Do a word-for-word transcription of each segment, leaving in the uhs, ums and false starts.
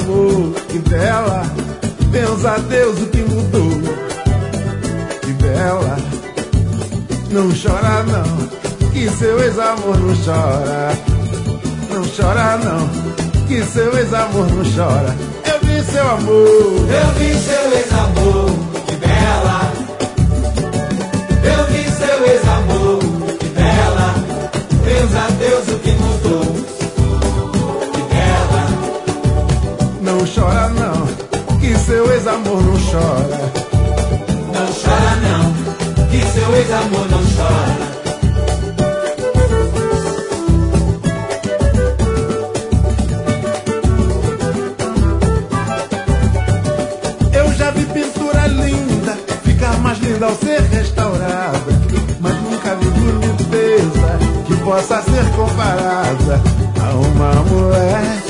amor, que bela. Pensa a Deus o que mudou. Que bela. Não chora não, que seu ex-amor não chora. Não chora não, que seu ex-amor não chora. Eu vi seu amor, eu vi seu ex-amor, que bela. Eu vi seu ex-amor, que bela. Pensa a Deus o que mudou. Que bela. Não chora não, que seu ex-amor não chora. Não chora não, que seu ex-amor não chora. Eu já vi pintura linda ficar mais linda ao ser restaurada, mas nunca vi boniteza que possa ser comparada a uma mulher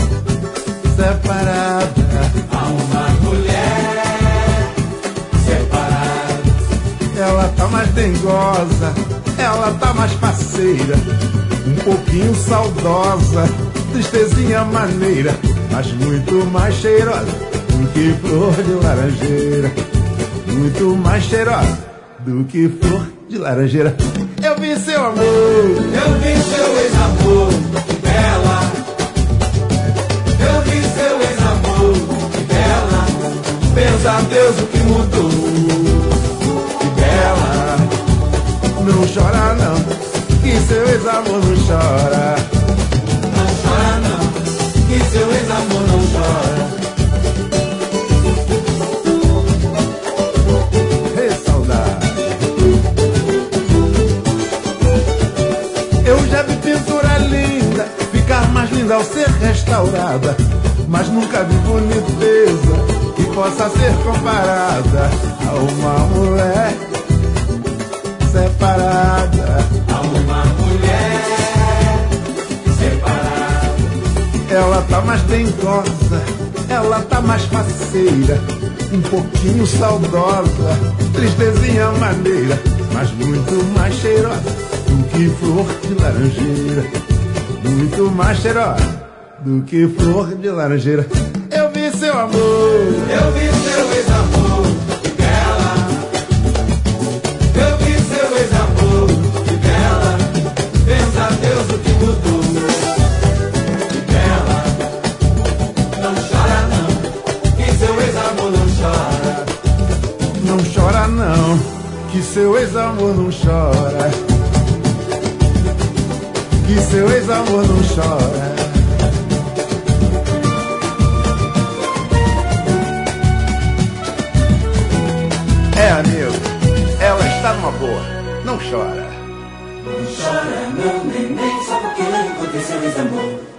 separada. A uma mulher separada. Ela tá mais dengosa, ela tá mais parceira, um pouquinho saudosa, tristezinha maneira, mas muito mais cheirosa do que flor de laranjeira. Muito mais cheirosa do que flor de laranjeira. Eu vi seu amor, eu vi seu ex-amor, que bela. Eu vi seu ex-amor, que bela. Pensa a Deus o que mudou. Que bela. não chora não, que seu ex-amor não chora. Não chora não, que seu ex-amor não chora. Ei, saudade. Eu já vi pintura linda ficar mais linda ao ser restaurada, mas nunca vi boniteza que possa ser comparada a uma mulher separada. A uma mulher separada. Ela tá mais dengosa, ela tá mais faceira, um pouquinho saudosa, tristezinha maneira, mas muito mais cheirosa do que flor de laranjeira. Muito mais cheirosa do que flor de laranjeira. Eu vi seu amor, eu vi seu ex-amor, que bela. Eu vi seu ex-amor, que bela. Pensa a Deus o que mudou. Que bela. Não chora não, que seu ex-amor não chora. não chora não, que seu ex-amor não chora. Que seu ex-amor não chora. É, amigo, ela está numa boa, não chora. Não chora não, neném, só porque aconteceu ex-amor.